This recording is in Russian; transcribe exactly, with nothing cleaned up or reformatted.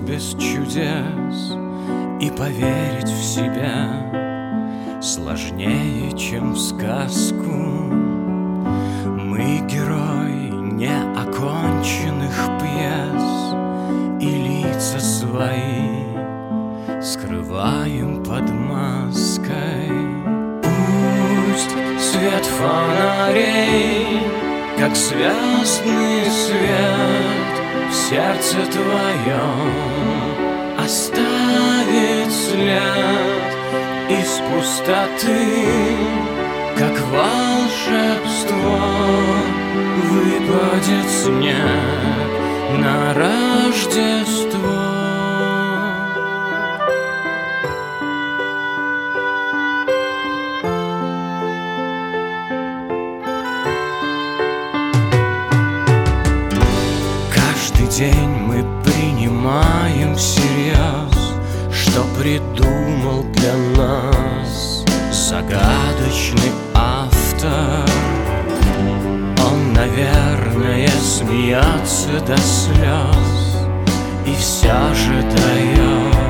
без чудес, и поверить в себя сложнее, чем в сказку. Мы герои неоконченных пьес, и лица свои скрываем под маской. Пусть свет фонарей, как звездный свет, в сердце твоем оставит след из пустоты, как волшебство выпадет снег на Рождество. Каждый день мы принимаем всерьез, что придумал для нас загадочный автор. Он, наверное, смеется до слез и все же дает